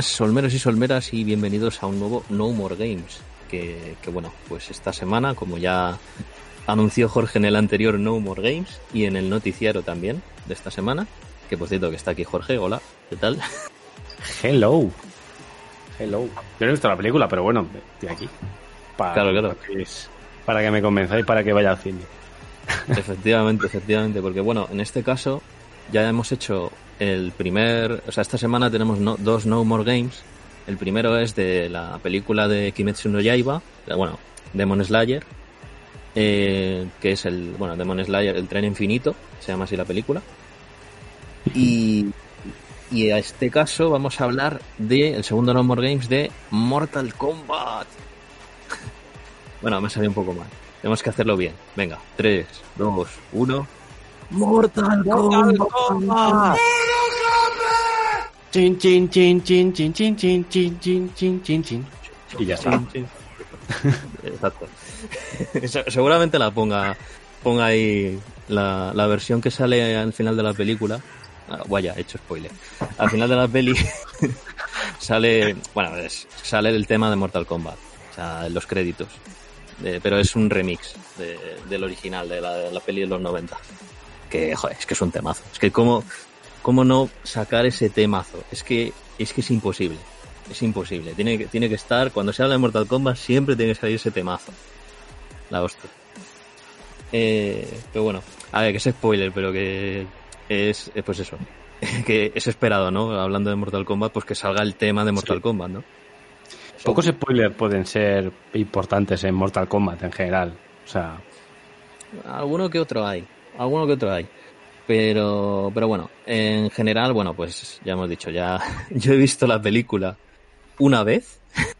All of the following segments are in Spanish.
buenas, solmeros y solmeras, y bienvenidos a un nuevo No More Games. Que bueno, pues esta semana, como ya anunció Jorge en el anterior No More Games y en el noticiario también de esta semana, que por cierto que está aquí Jorge, hola, ¿qué tal? Hello. Yo no he visto la película, pero bueno, estoy aquí. Claro. Para que me convenzáis para que vaya al cine. Efectivamente, porque bueno, en este caso ya hemos hecho esta semana tenemos dos No More Games. El primero es de la película de Kimetsu no Yaiba, Demon Slayer, que es Demon Slayer, el tren infinito, se llama así la película. Y a este caso vamos a hablar del segundo No More Games de Mortal Kombat. Bueno, me salió un poco mal. Tenemos que hacerlo bien. Venga, 3, 2, 1. ¡Mortal Kombat! Chin, chin, chin, chin, chin, chin, chin, chin, chin, chin, chin, chin. Y ya está. Exacto. Seguramente la ponga ahí la versión que sale al final de la película. Vaya, he hecho spoiler. Al final de la peli sale el tema de Mortal Kombat, o sea, en los créditos. Pero es un remix del original, de la peli de los 90. Que, joder, es que es un temazo. Es que cómo no sacar ese temazo. Es que es imposible. Es imposible. Tiene que estar, cuando se habla de Mortal Kombat, siempre tiene que salir ese temazo. La hostia. Pero bueno, a ver, que es spoiler, pero que es pues eso. Que es esperado, ¿no? Hablando de Mortal Kombat, pues que salga el tema de Mortal Kombat, ¿no? Pocos spoilers pueden ser importantes en Mortal Kombat en general. O sea, alguno que otro hay. Pero bueno, en general, bueno, pues ya hemos dicho, yo he visto la película una vez,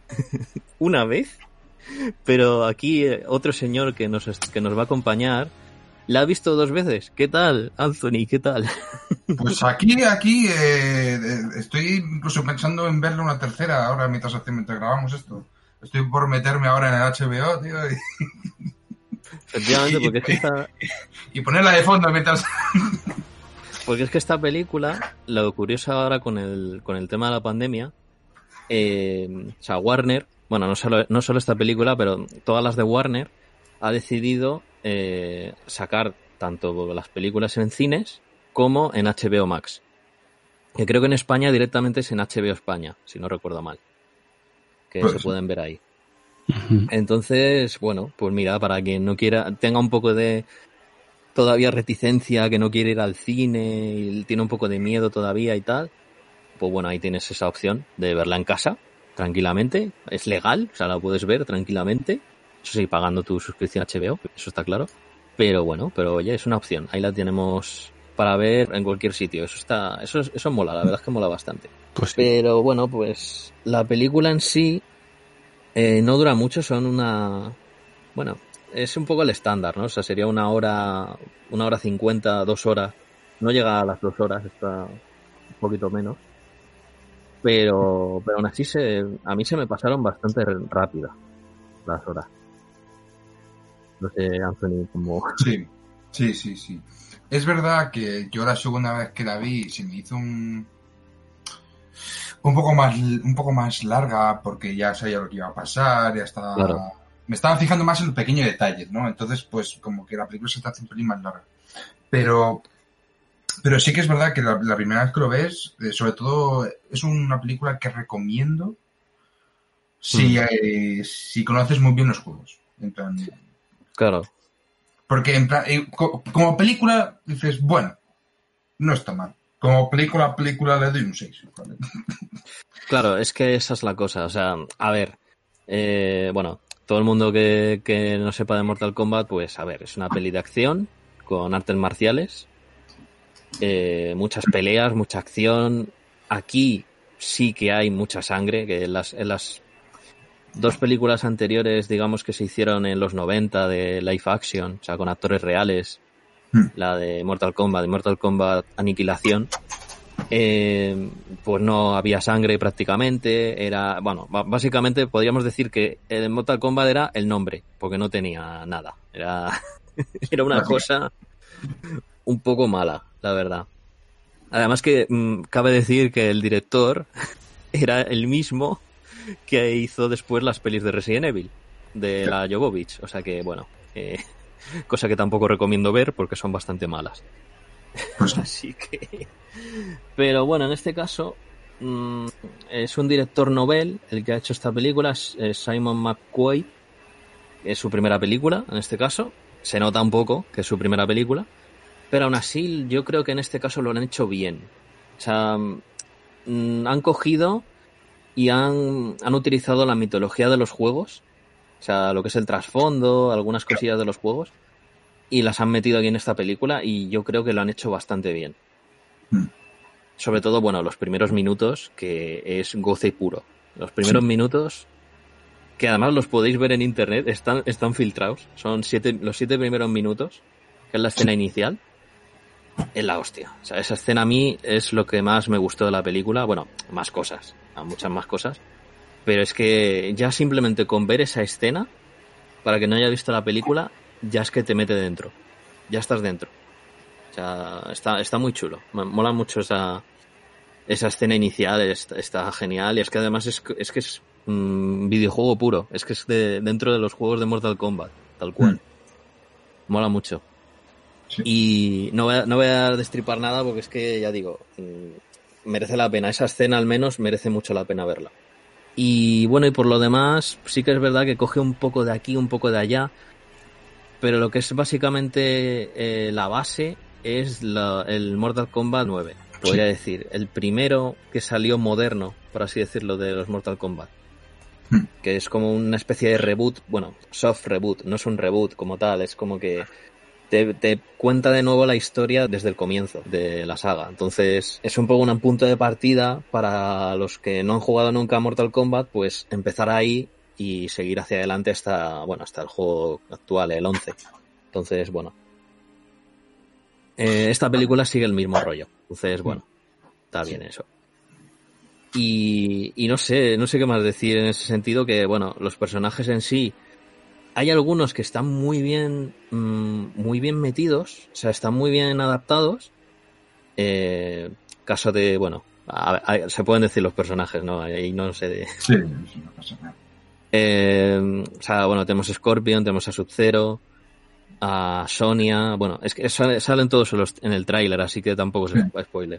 pero aquí otro señor que nos va a acompañar la ha visto 2 veces. ¿Qué tal, Anthony? ¿Qué tal? Pues aquí estoy incluso pensando en verle una tercera ahora mientras grabamos esto. Estoy por meterme ahora en el HBO, tío. Efectivamente, porque es que y ponerla de fondo mientras... Porque es que esta película, lo curioso ahora con el tema de la pandemia, o sea, Warner, bueno, no solo esta película, pero todas las de Warner, ha decidido sacar tanto las películas en cines como en HBO Max. Que creo que en España directamente es en HBO España, si no recuerdo mal. Que pues se pueden ver ahí. Uh-huh. Entonces, bueno, pues mira, para quien no quiera, tenga un poco de todavía reticencia, que no quiere ir al cine y tiene un poco de miedo todavía y tal, pues bueno, ahí tienes esa opción de verla en casa, tranquilamente. Es legal, o sea, la puedes ver tranquilamente. Eso sí, pagando tu suscripción a HBO, eso está claro. Pero bueno, oye, es una opción. Ahí la tenemos para ver en cualquier sitio. Eso mola, la verdad es que mola bastante. Pues sí. Pero bueno, pues la película en sí no dura mucho, es un poco el estándar, ¿no? O sea, sería 1 hora 50, 2 horas. No llega a las 2 horas, está un poquito menos. Pero aún así a mí se me pasaron bastante rápidas las horas. No sé, Anthony, cómo... Sí. Es verdad que yo la segunda vez que la vi se me hizo un poco más larga porque ya sabía lo que iba a pasar, ya estaba... Claro. Me estaba fijando más en los pequeños detalles, ¿no? Entonces, pues, como que la película se está haciendo un pelín más larga. Pero sí que es verdad que la primera vez que lo ves, sobre todo, es una película que recomiendo si conoces muy bien los juegos. En plan, claro. Porque, en plan, como película, dices, bueno, no está mal. Como película le doy un 6. ¿Vale? Claro, es que esa es la cosa. O sea, a ver, todo el mundo que no sepa de Mortal Kombat, pues a ver, es una peli de acción con artes marciales, muchas peleas, mucha acción. Aquí sí que hay mucha sangre, que en las 2 películas anteriores, digamos, que se hicieron en los 90 de live action, o sea, con actores reales, la de Mortal Kombat, Aniquilación, pues no había sangre prácticamente, básicamente podríamos decir que el Mortal Kombat era el nombre, porque no tenía nada, era una cosa un poco mala, la verdad. Además que cabe decir que el director era el mismo que hizo después las pelis de Resident Evil, de la Jovovich. O sea que, bueno, cosa que tampoco recomiendo ver porque son bastante malas. Pues, Así que... Pero bueno, en este caso es un director novel el que ha hecho esta película, es Simon McQuaid. Es su primera película, en este caso. Se nota un poco que es su primera película. Pero aún así, yo creo que en este caso lo han hecho bien. O sea, han cogido y han utilizado la mitología de los juegos. O sea, lo que es el trasfondo, algunas cosillas de los juegos. Y las han metido aquí en esta película y yo creo que lo han hecho bastante bien. Sobre todo, bueno, los primeros minutos, que es goce puro. Los primeros minutos, que además los podéis ver en internet, están filtrados. Son los 7 primeros minutos, que es la escena inicial. Es la hostia. O sea, esa escena a mí es lo que más me gustó de la película. Bueno, más cosas, muchas más cosas. Pero es que ya simplemente con ver esa escena, para que no haya visto la película, ya es que te mete dentro. Ya estás dentro. O sea, está muy chulo. Me mola mucho esa escena inicial, está genial. Y es que además es que es un videojuego puro. Es que es dentro de los juegos de Mortal Kombat, tal cual. Mola mucho. Sí. Y no voy a destripar nada porque es que, ya digo, merece la pena. Esa escena al menos merece mucho la pena verla. Y bueno, y por lo demás, sí que es verdad que coge un poco de aquí, un poco de allá. Pero lo que es básicamente la base es el Mortal Kombat 9, podría decir. El primero que salió moderno, por así decirlo, de los Mortal Kombat. Que es como una especie de reboot, bueno, soft reboot, no es un reboot como tal, es como que te cuenta de nuevo la historia desde el comienzo de la saga. Entonces es un poco un punto de partida para los que no han jugado nunca a Mortal Kombat, pues empezar ahí y seguir hacia adelante hasta el juego actual, el 11. Entonces, bueno, esta película sigue el mismo rollo. Entonces, bueno, está bien eso. Y no sé qué más decir en ese sentido, que bueno, los personajes en sí, hay algunos que están muy bien metidos, o sea, están muy bien adaptados. Caso de, bueno, se pueden decir los personajes, ¿no? Ahí no sé de... Sí, no pasa nada. O sea, bueno, tenemos a Scorpion, tenemos a Sub-Zero, a Sonya, bueno, es que salen todos en el tráiler, así que tampoco es spoiler.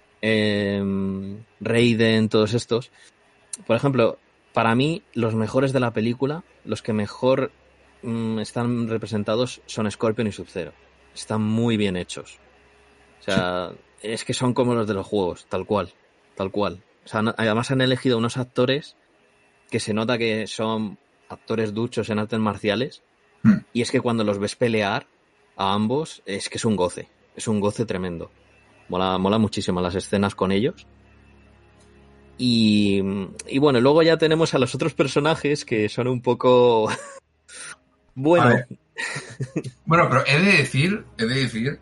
Raiden, todos estos. Por ejemplo, para mí, los mejores de la película, los que mejor están representados son Scorpion y Sub-Zero. Están muy bien hechos. O sea, es que son como los de los juegos, tal cual. O sea, además han elegido unos actores que se nota que son actores duchos en artes marciales, y es que cuando los ves pelear a ambos, es que es un goce tremendo. Mola muchísimo las escenas con ellos. Y bueno, luego ya tenemos a los otros personajes que son un poco... bueno. Bueno, pero he de decir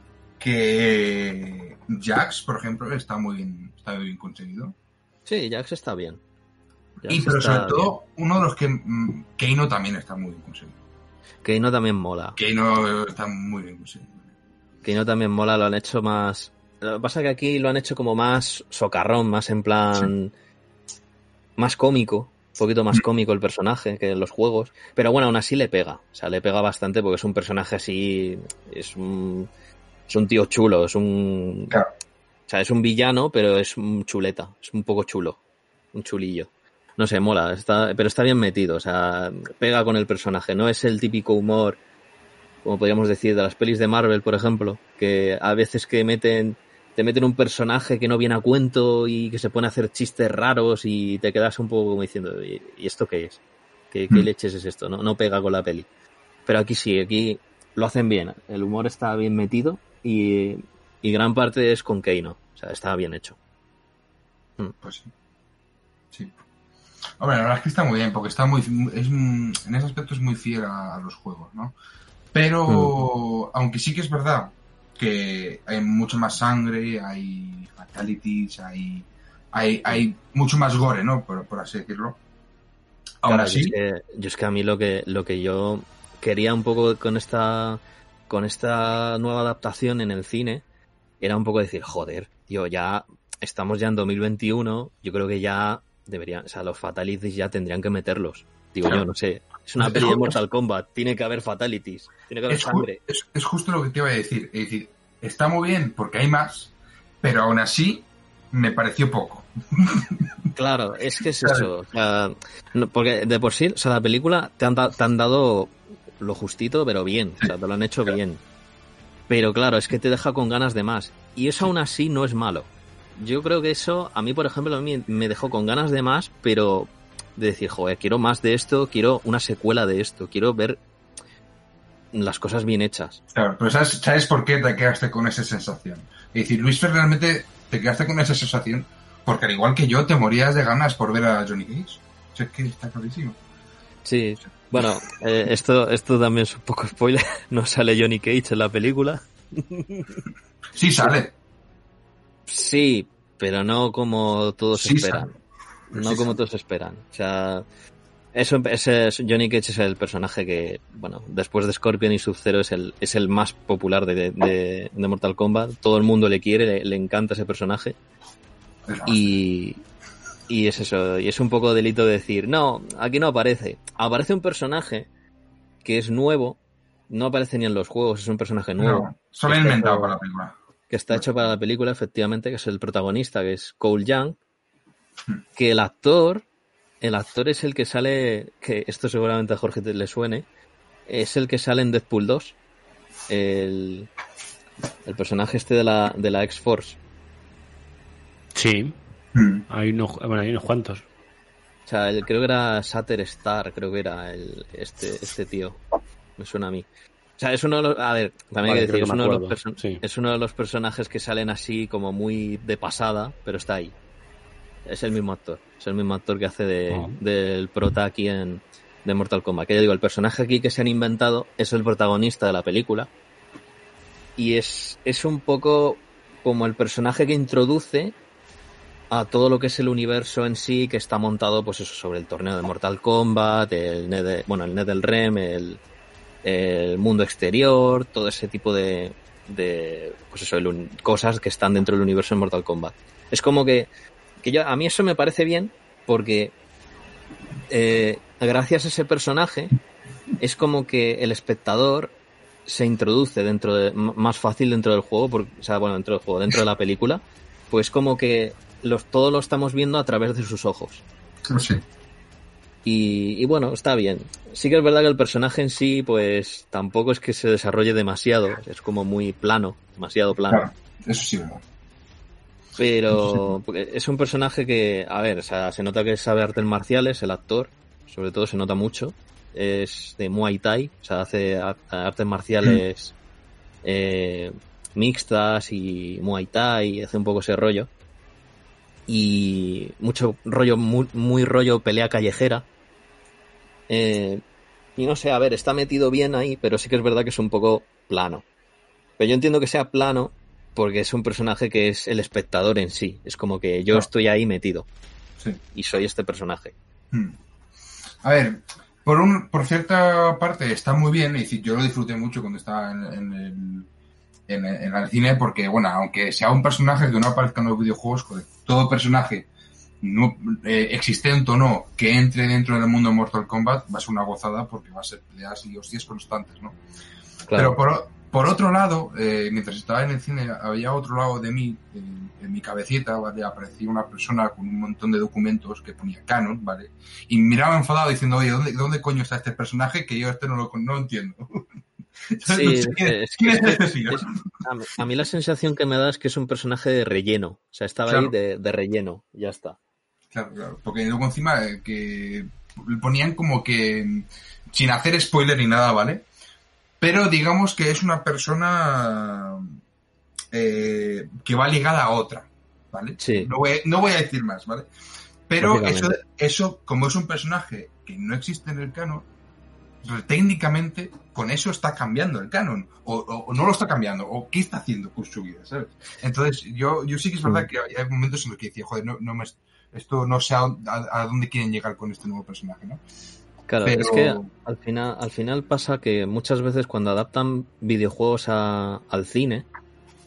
que Jax, por ejemplo, está muy bien conseguido. Sí, Jax está bien. Pero sobre todo, uno de los que... Kano también está muy bien conseguido. Kano también mola. Kano está muy bien conseguido. Kano también mola, lo han hecho más... Lo que pasa es que aquí lo han hecho como más socarrón, más en plan... más cómico. Un poquito más cómico el personaje que en los juegos. Pero bueno, aún así le pega. O sea, le pega bastante porque es un personaje así... Es un tío chulo, Claro. O sea, es un villano, pero es un chuleta. Es un poco chulo. Un chulillo. No sé, mola, pero está bien metido, o sea, pega con el personaje, no es el típico humor, como podríamos decir, de las pelis de Marvel, por ejemplo, que a veces que te meten un personaje que no viene a cuento y que se pone a hacer chistes raros y te quedas un poco como diciendo, ¿y esto qué es? ¿Qué leches es esto? No pega con la peli. Pero aquí sí, aquí lo hacen bien, el humor está bien metido y gran parte es con Kano, o sea, está bien hecho. Pues sí. Hombre, la verdad es que está muy bien, porque en ese aspecto es muy fiel a los juegos, ¿no? Pero, aunque sí que es verdad que hay mucho más sangre, hay fatalities, hay mucho más gore, ¿no? Por así decirlo. Aún así... Yo es que a mí lo que yo quería un poco con esta nueva adaptación en el cine era un poco decir, joder, tío, ya estamos ya en 2021, yo creo que ya deberían, o sea, los fatalities ya tendrían que meterlos. Digo yo, no sé. Es una peli de Mortal Kombat, tiene que haber fatalities, tiene que haber sangre. Es justo lo que te iba a decir. Es decir, está muy bien porque hay más, pero aún así me pareció poco. Claro, es que es eso. O sea, no, porque de por sí, o sea, la película te han dado lo justito, pero bien. O sea, te lo han hecho bien. Pero claro, es que te deja con ganas de más. Y eso aún así no es malo. Yo creo que eso, a mí, por ejemplo, me dejó con ganas de más, pero de decir, joder, quiero más de esto, quiero una secuela de esto, quiero ver las cosas bien hechas. Claro, pero ¿sabes por qué te quedaste con esa sensación? Es decir, Luis, realmente te quedaste con esa sensación porque al igual que yo te morías de ganas por ver a Johnny Cage. O sea, es que está clarísimo. Sí, bueno, esto también es un poco spoiler. No sale Johnny Cage en la película. Sí sale. Sí, pero no como todos esperan. No Sí como sale. todos esperan. O sea, Johnny Cage es el personaje que, bueno, después de Scorpion y Sub-Zero es el más popular de Mortal Kombat. Todo el mundo le quiere, le encanta ese personaje. Y es eso, y es un poco delito de decir, no, aquí no aparece. Aparece un personaje que es nuevo, no aparece ni en los juegos, es un personaje nuevo. No, solo he inventado para la película. Que está hecho para la película, efectivamente, que es el protagonista, que es Cole Young, que el actor es el que sale, que esto seguramente a Jorge le suene, es el que sale en Deadpool 2, el personaje este de la X-Force. Sí. Hay unos cuantos. O sea, creo que era Shatter Star, creo que era este tío. Me suena a mí. O sea, es uno de los... A ver, también hay que decir, es uno de los personajes que salen así como muy de pasada, pero está ahí. Es el mismo actor. Es el mismo actor que hace del prota aquí de Mortal Kombat. Que ya digo, el personaje aquí que se han inventado es el protagonista de la película. Y es un poco como el personaje que introduce a todo lo que es el universo en sí, que está montado pues eso sobre el torneo de Mortal Kombat, el NetherRealm, el mundo exterior, todo ese tipo de pues eso, cosas que están dentro del universo de Mortal Kombat. Es como que a mí eso me parece bien porque gracias a ese personaje es como que el espectador se introduce más fácil dentro del juego, dentro de la película, pues como que todo lo estamos viendo a través de sus ojos. Sí. Y bueno, está bien. Sí que es verdad que el personaje en sí, pues tampoco es que se desarrolle demasiado. Es como muy plano, demasiado plano. Claro, eso sí, ¿verdad? Pero es un personaje que, a ver, o sea, se nota que sabe artes marciales, el actor, sobre todo se nota mucho. Es de Muay Thai, o sea, hace artes marciales mixtas y Muay Thai, hace un poco ese rollo. Y mucho rollo, muy rollo pelea callejera. Y no sé, a ver, está metido bien ahí, pero sí que es verdad que es un poco plano. Pero yo entiendo que sea plano porque es un personaje que es el espectador en sí. Es como que yo estoy ahí metido. Sí. Y soy este personaje. A ver, por cierta parte está muy bien. Es decir, yo lo disfruté mucho cuando estaba en el cine porque, bueno, aunque sea un personaje que no aparezca en los videojuegos, joder, todo personaje existente o no que entre dentro del mundo de Mortal Kombat va a ser una gozada porque va a ser peleas y hostias constantes, ¿no? Claro. Pero por otro lado, mientras estaba en el cine, había otro lado de mí, en mi cabecita, ¿vale? Aparecía una persona con un montón de documentos que ponía canon, ¿vale? Y miraba enfadado diciendo, oye, ¿dónde coño está este personaje que yo no entiendo? Sí, ¿Quién es este tío? A mí la sensación que me da es que es un personaje de relleno. O sea, estaba ahí de relleno, ya está. Claro, porque luego encima que ponían como que sin hacer spoiler ni nada, ¿vale? Pero digamos que es una persona que va ligada a otra, ¿vale? Sí. No voy a decir más, ¿vale? Pero eso, como es un personaje que no existe en el canon, técnicamente con eso está cambiando el canon o no lo está cambiando o qué está haciendo con su vida, ¿sabes? Entonces yo sí que es verdad que hay momentos en los que decía, joder, esto no sé a dónde quieren llegar con este nuevo personaje, ¿no? Claro, es que al final pasa que muchas veces cuando adaptan videojuegos al cine,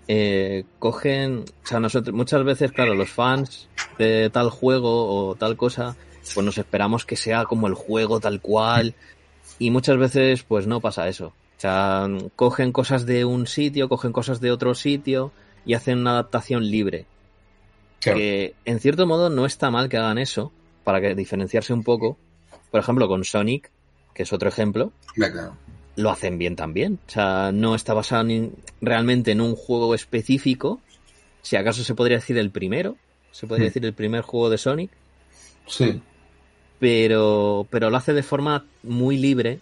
cogen, o sea, nosotros muchas veces, claro, los fans de tal juego o tal cosa, pues nos esperamos que sea como el juego tal cual, y muchas veces pues no pasa eso. O sea, cogen cosas de un sitio, cogen cosas de otro sitio y hacen una adaptación libre. Claro. Que en cierto modo no está mal que hagan eso, para que diferenciarse un poco. Por ejemplo, con Sonic, que es otro ejemplo, Claro. lo hacen bien también. O sea, no está basado realmente en un juego específico. Si acaso se podría decir el primero, se podría decir el primer juego de Sonic, Sí. pero lo hace de forma muy libre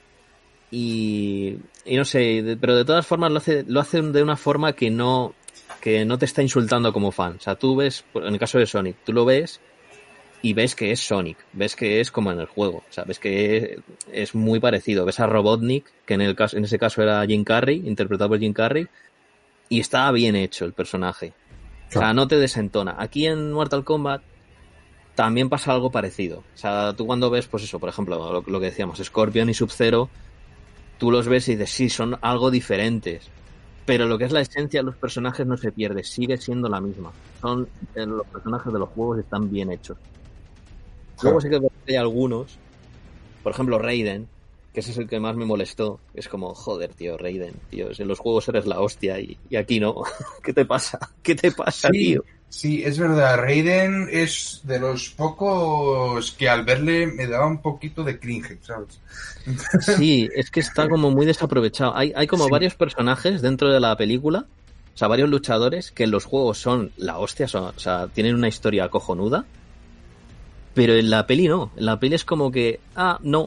y no sé, pero de todas formas lo hace de una forma que no te está insultando como fan. O sea, tú ves, en el caso de Sonic, tú lo ves y ves que es Sonic, ves que es como en el juego, o sea, ves que es muy parecido. Ves a Robotnik, que en ese caso era Jim Carrey, interpretado por Jim Carrey, y está bien hecho el personaje. O sea, no te desentona. Aquí en Mortal Kombat también pasa algo parecido. O sea, tú cuando ves, pues eso, por ejemplo, lo que decíamos, Scorpion y Sub-Zero, tú los ves y dices, sí, son algo diferentes. Pero lo que es la esencia de los personajes no se pierde, sigue siendo la misma. Los personajes de los juegos están bien hechos. Luego sí que hay algunos, por ejemplo Raiden, que ese es el que más me molestó. Es como, joder, tío, Raiden, tío, en los juegos eres la hostia y aquí no. ¿Qué te pasa? ¿Qué te pasa, tío? Sí, es verdad. Raiden es de los pocos que al verle me daba un poquito de cringe, ¿sabes? Sí, es que está como muy desaprovechado. Hay como varios personajes dentro de la película, o sea, varios luchadores que en los juegos son la hostia, o sea, tienen una historia cojonuda, pero en la peli no. En la peli es como que, no,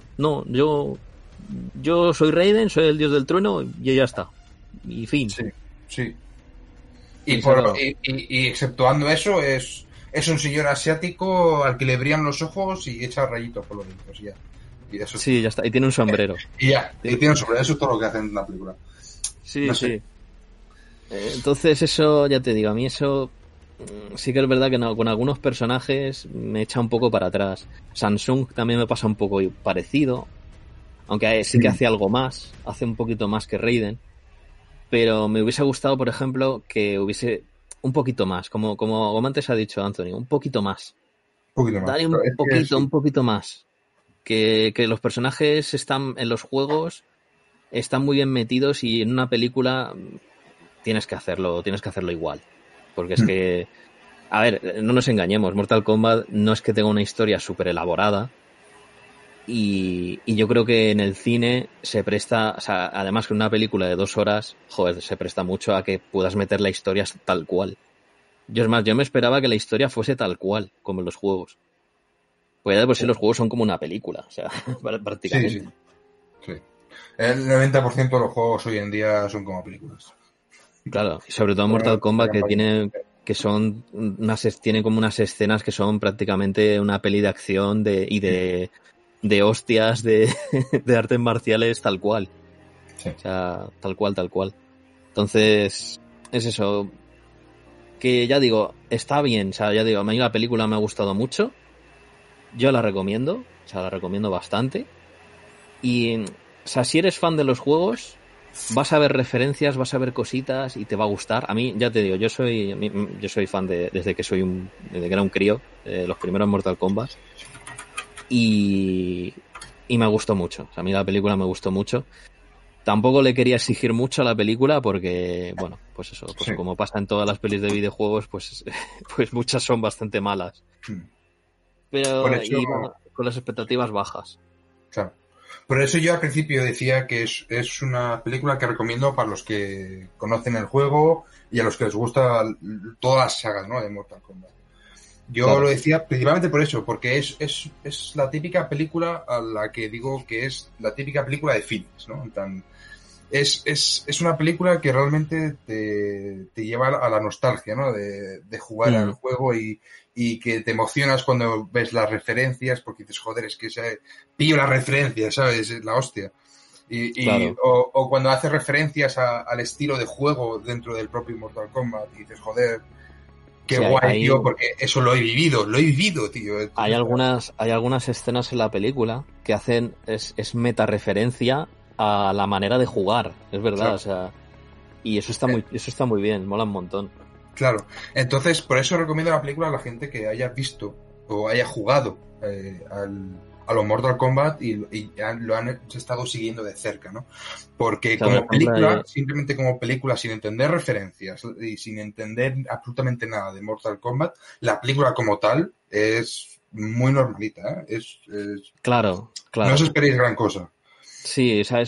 yo soy Raiden, soy el dios del trueno y ya está. Y fin. Sí, sí. Sí, Y exceptuando eso, es un señor asiático al que le brillan los ojos y echa rayitos por los dedos. Ya. Y eso sí, ya está. Y tiene un sombrero. Y tiene un sombrero. Eso es todo lo que hacen en la película. Sí, no sí. sé. Entonces eso, ya te digo, a mí eso sí que es verdad que con algunos personajes me echa un poco para atrás. Samsung también me pasa un poco parecido, aunque sí que hace algo más, hace un poquito más que Raiden, pero me hubiese gustado, por ejemplo, que hubiese un poquito más, como antes ha dicho Anthony, un poquito más. Un poquito más. Dale un poquito más. Que los personajes están en los juegos, están muy bien metidos y en una película tienes que hacerlo igual. Porque es que, a ver, no nos engañemos, Mortal Kombat no es que tenga una historia súper elaborada y yo creo que en el cine se presta, o sea, además que una película de 2 horas, joder, se presta mucho a que puedas meter la historia tal cual. Yo me esperaba que la historia fuese tal cual, como en los juegos. Pues ya de por sí los juegos son como una película, o sea, prácticamente. Sí. El 90% de los juegos hoy en día son como películas. Claro, y sobre todo Mortal Kombat tiene como unas escenas que son prácticamente una peli de acción de hostias de artes marciales tal cual. Sí. O sea, tal cual. Entonces, es eso. Que ya digo, está bien, o sea, ya digo, a mí la película me ha gustado mucho. Yo la recomiendo, o sea, la recomiendo bastante. Y, o sea, si eres fan de los juegos, vas a ver referencias, vas a ver cositas y te va a gustar. A mí, ya te digo, yo soy fan desde que era un crío, los primeros Mortal Kombat. Y me gustó mucho. O sea, a mí la película me gustó mucho. Tampoco le quería exigir mucho a la película porque, bueno, pues eso, pues como pasa en todas las pelis de videojuegos, pues muchas son bastante malas. Pero iba con las expectativas bajas. Claro. Por eso yo al principio decía que es una película que recomiendo para los que conocen el juego y a los que les gusta todas las sagas, ¿no?, de Mortal Kombat. Yo lo decía principalmente por eso, porque es la típica película a la que digo que es la típica película de Phoenix, ¿no? Es una película que realmente te lleva a la nostalgia, ¿no? De jugar al juego y que te emocionas cuando ves las referencias porque dices, joder, es que pillo las referencias, ¿sabes? Es la hostia. Claro. O cuando haces referencias al estilo de juego dentro del propio Mortal Kombat y dices, joder, qué guay, tío, porque eso lo he vivido, tío. Hay algunas escenas en la película que hacen, es meta referencia a la manera de jugar, es verdad, claro. O sea, Y eso está muy bien, mola un montón. Claro, entonces por eso recomiendo la película a la gente que haya visto o haya jugado a los Mortal Kombat y lo han estado siguiendo de cerca, ¿no? Porque Claro, como película, simplemente como película, sin entender referencias y sin entender absolutamente nada de Mortal Kombat, la película como tal es muy normalita, ¿eh? Claro. No os esperéis gran cosa. Sí, o sea,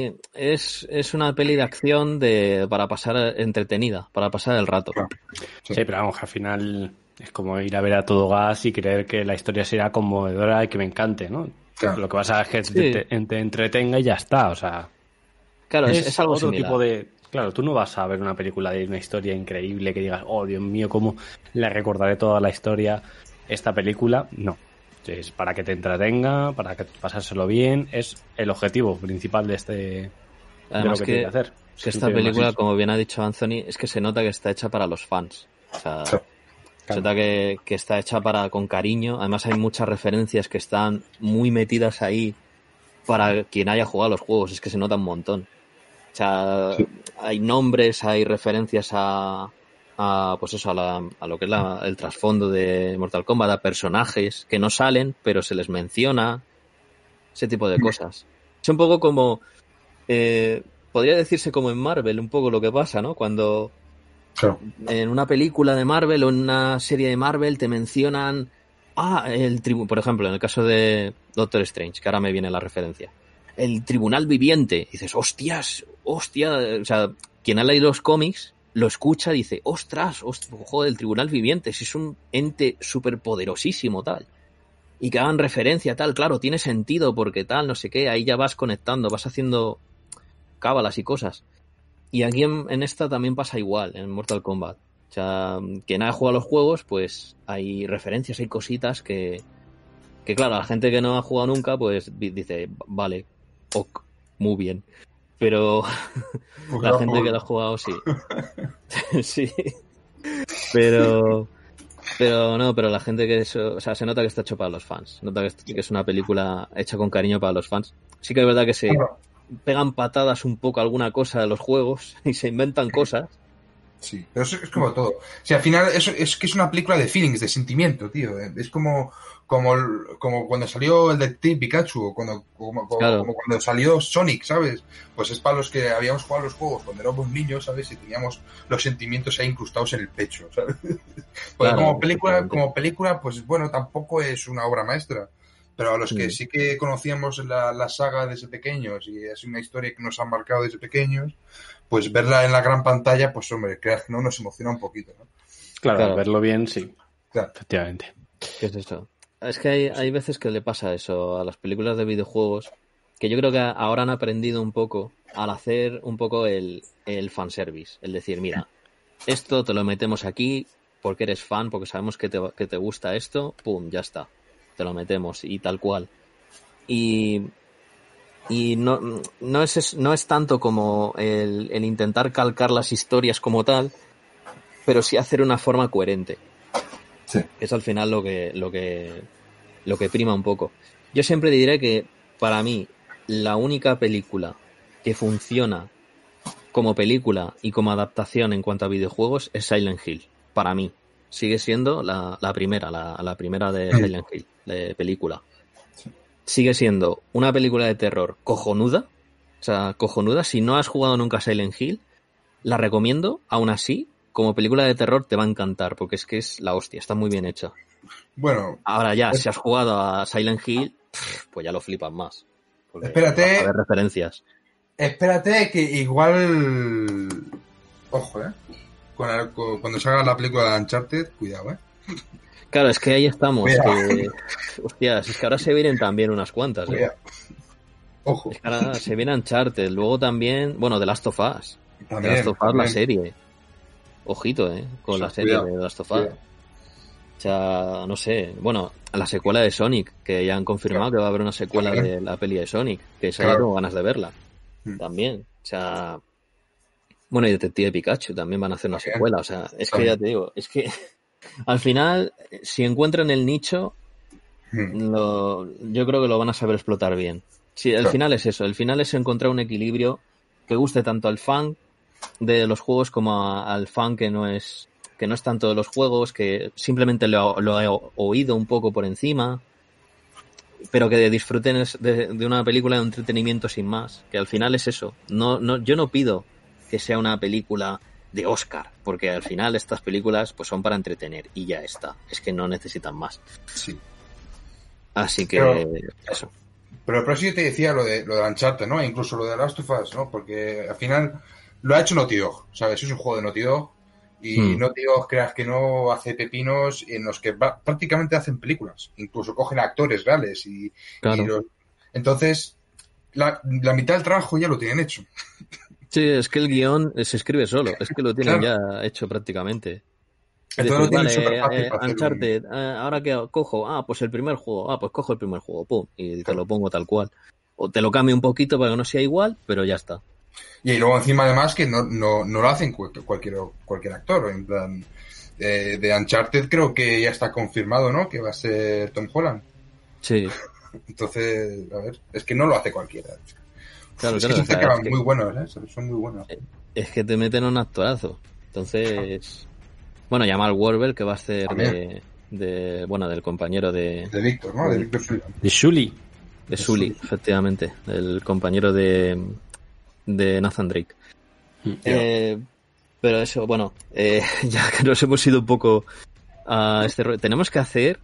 es una peli de acción para pasar entretenida, para pasar el rato. Claro. Sí, pero vamos, al final es como ir a ver a todo gas y creer que la historia será conmovedora y que me encante, ¿no? Claro. Lo que vas a hacer es que te entretenga y ya está, o sea... Claro, es algo otro similar. tipo de... Claro, tú no vas a ver una película de una historia increíble que digas, oh, Dios mío, cómo le recordaré toda la historia esta película. No. Es para que te entretenga, para que pasárselo bien. Es el objetivo principal de Además lo que tiene que hacer. Que esta película, como bien ha dicho Anthony, es que se nota que está hecha para los fans. O sea, se nota que está hecha con cariño. Además hay muchas referencias que están muy metidas ahí para quien haya jugado los juegos. Es que se nota un montón. O sea, hay nombres, hay referencias pues eso, a lo que es el trasfondo de Mortal Kombat, a personajes que no salen, pero se les menciona, ese tipo de cosas. Es un poco como, podría decirse como en Marvel, un poco lo que pasa, ¿no? Cuando en una película de Marvel o en una serie de Marvel te mencionan, por ejemplo, en el caso de Doctor Strange, que ahora me viene la referencia, el tribunal viviente, y dices, hostia, o sea, quien ha leído los cómics lo escucha y dice, ostras, joder, el tribunal viviente, si es un ente súper poderosísimo, tal. Y que hagan referencia, tal, claro, tiene sentido porque tal, no sé qué, ahí ya vas conectando, vas haciendo cábalas y cosas. Y aquí en esta también pasa igual, en Mortal Kombat. O sea, quien ha jugado los juegos, pues hay referencias, hay cositas que claro, la gente que no ha jugado nunca, pues dice, vale, ok, muy bien. Pero la gente que lo ha jugado, sí. Sí. Pero la gente o sea, se nota que está hecho para los fans. Se nota que es una película hecha con cariño para los fans. Sí que es verdad que se pegan patadas un poco a alguna cosa de los juegos y se inventan cosas. Sí, pero eso es como todo. O sea, al final es que es una película de feelings, de sentimiento, tío. Es como cuando salió el Detective Pikachu o como cuando salió Sonic, ¿sabes? Pues es para los que habíamos jugado los juegos cuando éramos niños, ¿sabes? Y teníamos los sentimientos ahí incrustados en el pecho, ¿sabes? Pues claro, como película, pues bueno, tampoco es una obra maestra. Pero a los que sí que conocíamos la saga desde pequeños y es una historia que nos ha marcado desde pequeños, pues verla en la gran pantalla, pues hombre, creas que no, nos emociona un poquito, ¿no? Claro, verlo bien, sí. Claro. Efectivamente. ¿Qué es eso? Es que hay veces que le pasa eso a las películas de videojuegos, que yo creo que ahora han aprendido un poco al hacer un poco el fanservice. El decir, mira, esto te lo metemos aquí porque eres fan, porque sabemos que te gusta esto, pum, ya está. Te lo metemos y tal cual. Y no es tanto como el intentar calcar las historias como tal, pero sí hacer una forma coherente. Sí. Es al final lo que prima un poco. Yo siempre diré que para mí la única película que funciona como película y como adaptación en cuanto a videojuegos es Silent Hill. Para mí sigue siendo la primera de Silent Hill, de película. Sigue siendo una película de terror cojonuda. O sea, cojonuda. Si no has jugado nunca Silent Hill, la recomiendo. Aún así, como película de terror te va a encantar, porque es que es la hostia, está muy bien hecha. Bueno. Ahora ya, si has jugado a Silent Hill, pues ya lo flipas más. Espérate. Vas a ver referencias. Espérate que igual... Ojo, cuando salga la película de Uncharted, cuidado, Claro, es que ahí estamos. Hostias, es que ahora se vienen también unas cuantas. Ojo. Es que ahora se viene Uncharted. Luego también, bueno, The Last of Us. También, The Last of Us, la serie. Ojito, con la serie de The Last of Us. O sea, no sé. Bueno, la secuela de Sonic, que ya han confirmado que va a haber una secuela de la peli de Sonic. Que esa ya tengo ganas de verla. También. O sea... Bueno, y Detective Pikachu también van a hacer una secuela. O sea, es que ya te digo, es que... Al final, si encuentran el nicho, yo creo que lo van a saber explotar bien. Sí, el final es eso. El final es encontrar un equilibrio que guste tanto al fan de los juegos como al fan que no es tanto de los juegos, que simplemente lo he oído un poco por encima, pero que disfruten de una película de entretenimiento sin más, que al final es eso. Yo no pido que sea una película de Oscar, porque al final estas películas pues son para entretener y ya está, es que no necesitan más. Sí. Así que eso. Pero por eso yo te decía lo de Uncharted, ¿no? Incluso lo de Last of Us, ¿no? Porque al final lo ha hecho Naughty Dog, ¿sabes? Es un juego de Naughty Dog y Naughty Dog, creas que no, hace pepinos en los que prácticamente hacen películas. Incluso cogen actores reales claro. Entonces, la mitad del trabajo ya lo tienen hecho. Sí, es que el guión se escribe solo, es que lo tienen ya hecho prácticamente. Entonces decir, vale, Uncharted, ahora que cojo, pues el primer juego, pues cojo el primer juego, pum, y te lo pongo tal cual. O te lo cambio un poquito para que no sea igual, pero ya está. Y luego encima además que no lo hacen cualquier actor, en plan de Uncharted creo que ya está confirmado, ¿no? Que va a ser Tom Holland. Sí. Entonces, a ver, es que no lo hace cualquiera. Claro, es que se acaban muy buenos, son muy buenos. Es que te meten un actorazo. Entonces, bueno, Jamal Warber, que va a ser del compañero de Víctor, ¿no? De Sully. De Sully, efectivamente, el compañero de Nathan Drake. Pero eso, bueno, ya que nos hemos ido un poco a este rollo, tenemos que hacer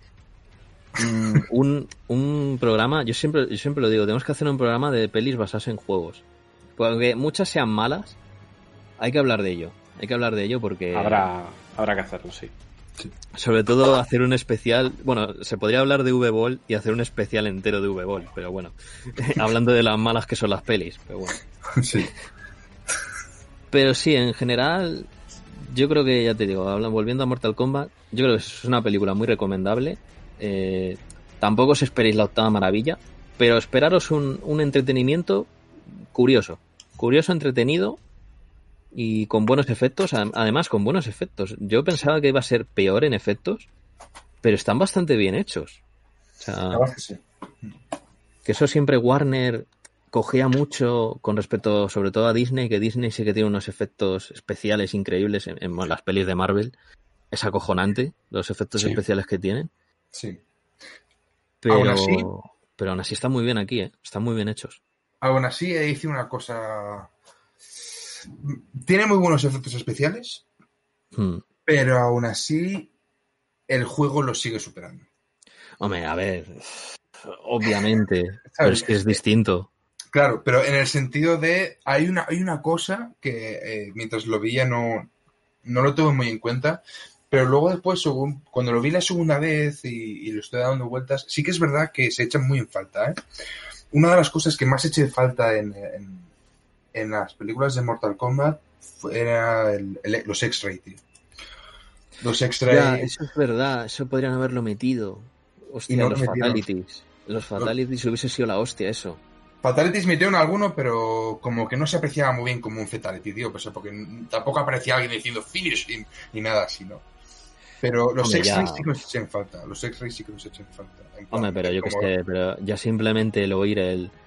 un programa, yo siempre lo digo, tenemos que hacer un programa de pelis basadas en juegos. Porque muchas sean malas, hay que hablar de ello porque... Habrá que hacerlo, sí. Sobre todo hacer un especial, bueno, se podría hablar de V-Ball y hacer un especial entero de V-Ball, pero bueno, hablando de las malas que son las pelis, pero bueno. Sí. Pero sí, en general, yo creo que, ya te digo, volviendo a Mortal Kombat, yo creo que es una película muy recomendable. Tampoco os esperéis la octava maravilla, pero esperaros un entretenimiento curioso, entretenido y con buenos efectos, además con buenos efectos. Yo pensaba que iba a ser peor en efectos, pero están bastante bien hechos. O sea, que eso siempre Warner cogía mucho con respecto sobre todo a Disney, que Disney sí que tiene unos efectos especiales increíbles en las pelis de Marvel. Es acojonante los efectos especiales que tienen. Sí. Pero aún así están muy bien aquí, están muy bien hechos. Aún así hice una cosa... Tiene muy buenos efectos especiales, pero aún así el juego los sigue superando. Hombre, a ver, obviamente, pero es que es distinto. Claro, pero en el sentido de... Hay una cosa que mientras lo veía no lo tuve muy en cuenta, pero luego después, cuando lo vi la segunda vez y lo estoy dando vueltas, sí que es verdad que se echan muy en falta. Una de las cosas que más eché de falta en las películas de Mortal Kombat era los X-Ray, tío. Los X-Ray... Ya, eso es verdad, eso podrían haberlo metido. Hostia, no los Fatalities. Los Fatalities hubiese sido la hostia, eso. Fatalities metieron alguno, pero como que no se apreciaba muy bien como un Fatality, tío. Pues porque tampoco aparecía alguien diciendo finish him, ni nada así, ¿no? Pero los X-Ray sí que nos echan falta. Hombre, pero yo que sé, pero ya simplemente el oír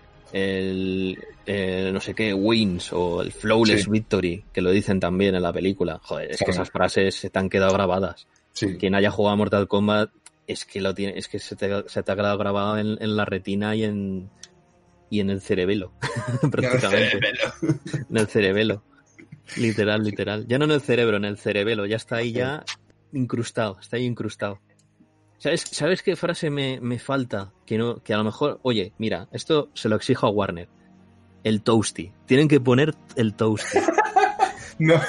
el no sé qué, wins o el flawless victory, que lo dicen también en la película. Joder, es que esas frases se te han quedado grabadas. Sí. Quien haya jugado a Mortal Kombat es que se te ha quedado grabado en la retina y en el cerebelo. Prácticamente. En el cerebelo. Literal. Ya no en el cerebro, en el cerebelo. Ya está ahí ya incrustado. Está ahí incrustado. ¿Sabes qué frase me falta? Que a lo mejor, oye, mira, esto se lo exijo a Warner. El Toasty. Tienen que poner el Toasty. No.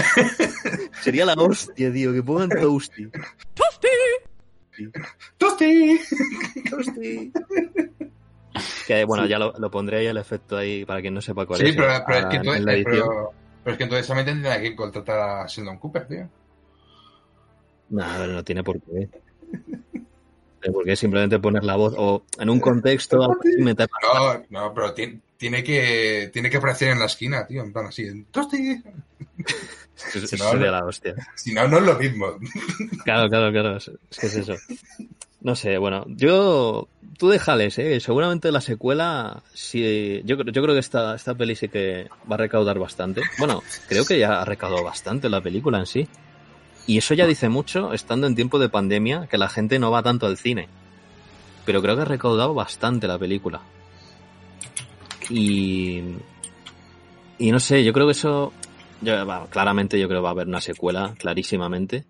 Sería la hostia, tío, que pongan Toasty. ¡Toasty! Que bueno, ya lo pondré ahí el efecto ahí para quien no sepa cuál es. Sí, pero es que entonces, pero es que entonces también tendría que contratar a Sheldon Cooper, tío. No tiene por qué. Porque simplemente poner la voz o en un contexto meter... No, pero tiene que aparecer en la esquina, tío, en plan así, ¡Toasty! Eso sería la hostia. Si no, no es lo mismo. Claro, es que es eso. No sé, bueno, tú déjales, seguramente la secuela, sí, yo creo que esta peli sí que va a recaudar bastante. Bueno, creo que ya ha recaudado bastante la película en sí. Y eso ya dice mucho, estando en tiempo de pandemia, que la gente no va tanto al cine. Pero creo que ha recaudado bastante la película. Y no sé, yo creo que eso, claramente yo creo que va a haber una secuela, clarísimamente.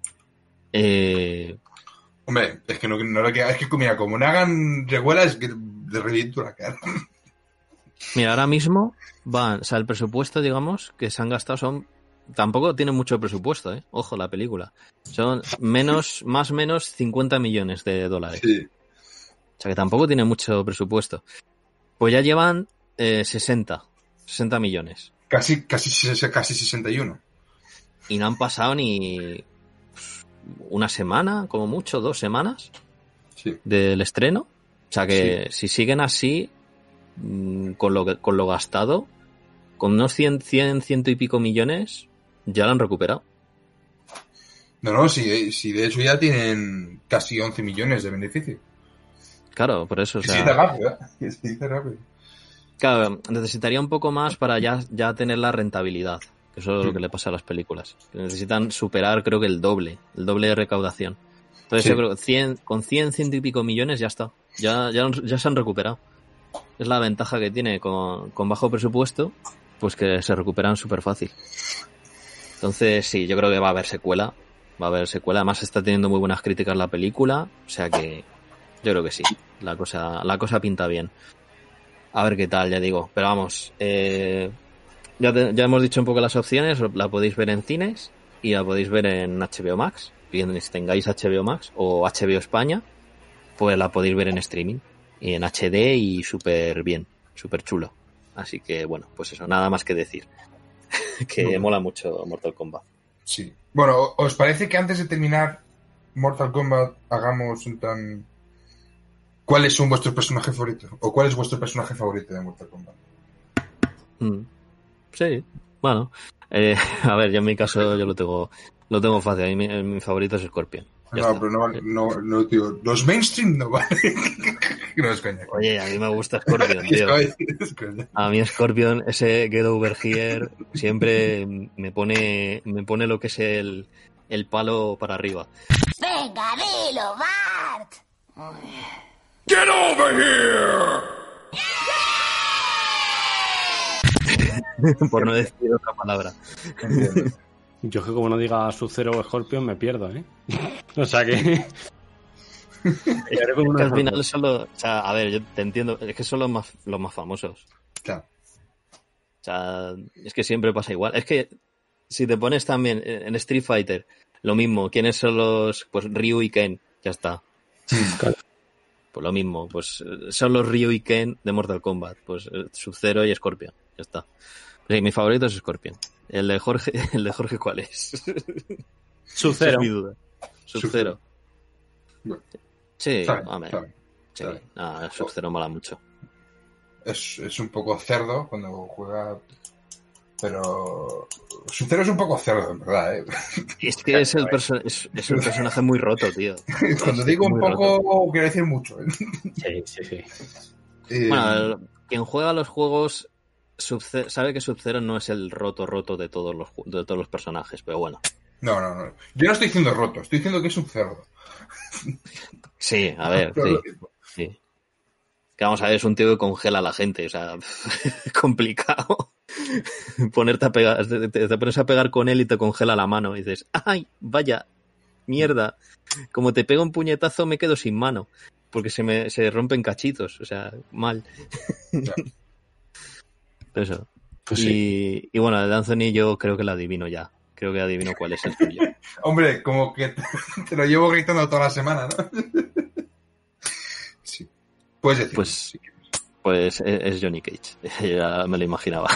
Hombre, es que no le queda. Es que, mira, como no hagan revuela, es que le reviento la cara. Mira, ahora mismo o sea, el presupuesto, digamos, que se han gastado tampoco tiene mucho presupuesto, ojo, la película. Son más o menos 50 millones de dólares. Sí. O sea, que tampoco tiene mucho presupuesto. Pues ya llevan 60 millones. Casi 61. Y no han pasado ni una semana, como mucho, 2 semanas del estreno. O sea que si siguen así, con lo gastado, con unos 100 y pico millones, ya lo han recuperado. No, si de hecho ya tienen casi 11 millones de beneficio. Claro, por eso, o sea... Se dice rápido. Claro, necesitaría un poco más para ya tener la rentabilidad. Que eso es lo que le pasa a las películas. Que necesitan superar, creo que el doble de recaudación. Entonces yo creo que con 100 y pico millones ya está. Ya se han recuperado. Es la ventaja que tiene con bajo presupuesto, pues que se recuperan súper fácil. Entonces sí, yo creo que va a haber secuela. Además está teniendo muy buenas críticas la película. O sea que yo creo que sí. La cosa pinta bien. A ver qué tal, ya digo. Pero vamos, ya hemos dicho un poco las opciones. La podéis ver en cines y la podéis ver en HBO Max. Bien, si tengáis HBO Max o HBO España, pues la podéis ver en streaming. Y en HD y súper bien, súper chulo. Así que bueno, pues eso, nada más que decir. Que mola mucho Mortal Kombat. Sí. Bueno, ¿os parece que antes de terminar Mortal Kombat hagamos un tan... ¿Cuáles son vuestros personajes favoritos? ¿O cuál es vuestro personaje favorito de Mortal Kombat? Sí, bueno. A ver, yo en mi caso yo lo tengo fácil. Mi favorito es Scorpion. No, tío. Los mainstream no vale. No es coña. Oye, a mí me gusta Scorpion, tío. A mí Scorpion, ese Get Over Here, siempre me pone lo que es el palo para arriba. ¡Venga, dilo, Bart! Get over here! Por no decir otra palabra. Yo que como no diga Sub-Zero o Scorpion me pierdo, O sea que... Es que al final solo... O sea, a ver, yo te entiendo. Es que son los más famosos. Claro. O sea, es que siempre pasa igual. Es que si te pones también en Street Fighter, lo mismo. ¿Quiénes son los...? Pues Ryu y Ken. Ya está. Claro. Pues lo mismo. Pues son los Ryu y Ken de Mortal Kombat. Pues Sub-Zero y Scorpion. Ya está. Sí, mi favorito es Scorpion. ¿El de Jorge cuál es? Sub-Zero. Es mi duda. Sub-Zero. Bueno, sí, sabe. Sí. Sub-Zero mola mucho. Es un poco cerdo cuando juega, pero Sub-Zero es un poco cerdo, en verdad. Es que es el personaje muy roto, tío. Cuando digo un poco, roto, quiero decir mucho. Sí. Bueno, quien juega los juegos sabe que Sub-Zero no es el roto de todos los personajes, pero bueno. No. Yo no estoy diciendo roto, estoy diciendo que es un cerdo. Sí, a ver, sí. Que vamos a ver, es un tío que congela a la gente, o sea, complicado. Ponerte a pegar, te pones a pegar con él y te congela la mano y dices, ¡ay, vaya, mierda! Como te pego un puñetazo me quedo sin mano, porque se rompen cachitos, o sea, mal. Ya. Eso. Pues sí. Y bueno, de Anthony yo creo que la adivino ya. Creo que adivino cuál es el tuyo. Hombre, como que te lo llevo gritando toda la semana, ¿no? Sí. Puedes decir. Pues es Johnny Cage. Ya me lo imaginaba.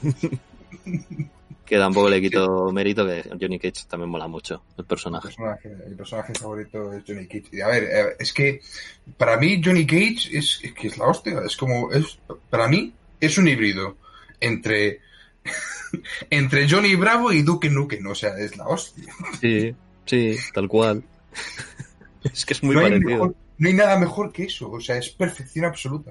Que tampoco le quito mérito, que Johnny Cage también mola mucho el personaje. El personaje favorito es Johnny Cage. Y a ver, es que para mí Johnny Cage es que es la hostia. Para mí es un híbrido entre Johnny Bravo y Duke Nukem. O sea, es la hostia. Sí, tal cual. Es que es muy no hay parecido. no hay nada mejor que eso, o sea, es perfección absoluta.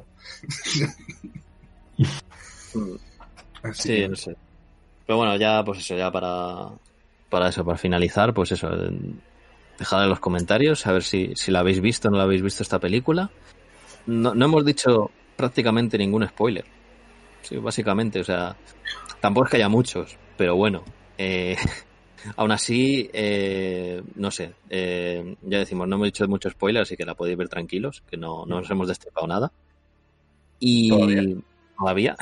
Así Sí, que- no sé. Pero bueno, ya, pues eso, ya para eso, para finalizar, pues eso, dejad en los comentarios a ver si la habéis visto o no la habéis visto esta película. No hemos dicho prácticamente ningún spoiler. Sí, básicamente, o sea, tampoco es que haya muchos, pero bueno, aún así, no sé, ya decimos, no hemos dicho muchos spoilers, así que la podéis ver tranquilos, que no nos hemos destripado nada. Y todavía.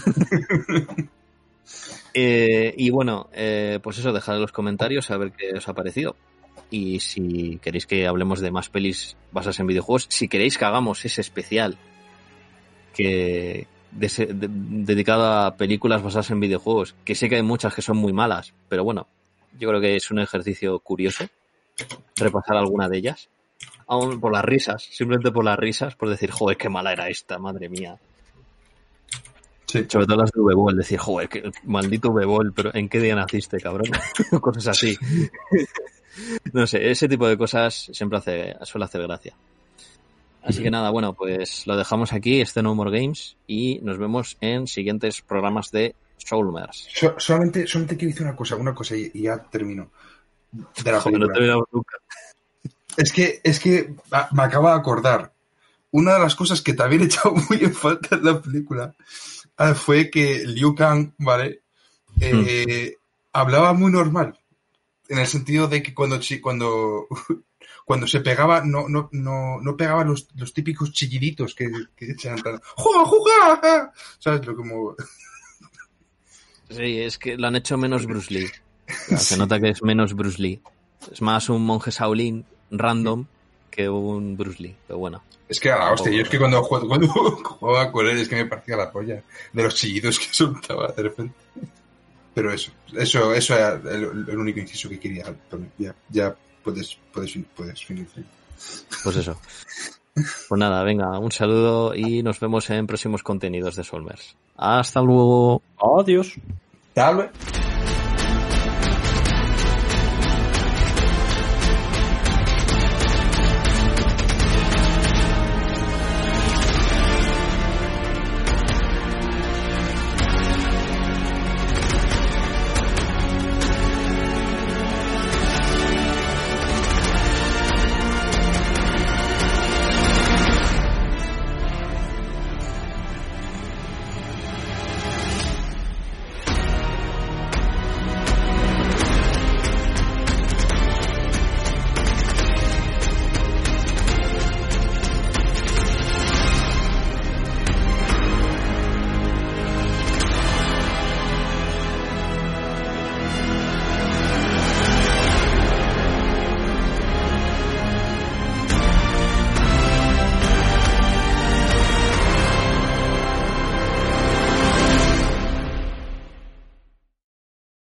Y bueno, pues eso, dejad en los comentarios a ver qué os ha parecido. Y si queréis que hablemos de más pelis basadas en videojuegos, si queréis que hagamos ese especial dedicado a películas basadas en videojuegos, que sé que hay muchas que son muy malas, pero bueno, yo creo que es un ejercicio curioso repasar alguna de ellas. Aún por las risas, simplemente por las risas, por decir, joder, qué mala era esta, madre mía. Sí. Sobre todo las de V-Ball, decir, joder, qué maldito V-Ball, pero ¿en qué día naciste, cabrón? Cosas así. No sé, ese tipo de cosas siempre suele hacer gracia. Así que nada, bueno, pues lo dejamos aquí, No More Games, y nos vemos en siguientes programas de Soulmers. Solamente quiero decir una cosa y ya termino. De la Joder, no película. terminamos nunca. Es que me acabo de acordar. Una de las cosas que también he echado muy en falta en la película fue que Liu Kang, ¿vale? Hablaba muy normal. En el sentido de que cuando se pegaba, no pegaba los típicos chilliditos que echan tan. ¡Juga, juga! ¿Sabes? Lo como. Sí, es que lo han hecho menos Bruce Lee. Se nota que es menos Bruce Lee. Es más un monje Shaolin random que un Bruce Lee, pero bueno. Es que a la hostia, yo es que cuando jugaba con él es que me parecía la polla de los chillidos que soltaba de repente. Pero eso era el único inciso que quería poner. Ya puedes finalizar. Pues eso. Pues nada, venga, un saludo y nos vemos en próximos contenidos de Solmers. Hasta luego. Adiós. Tal vez.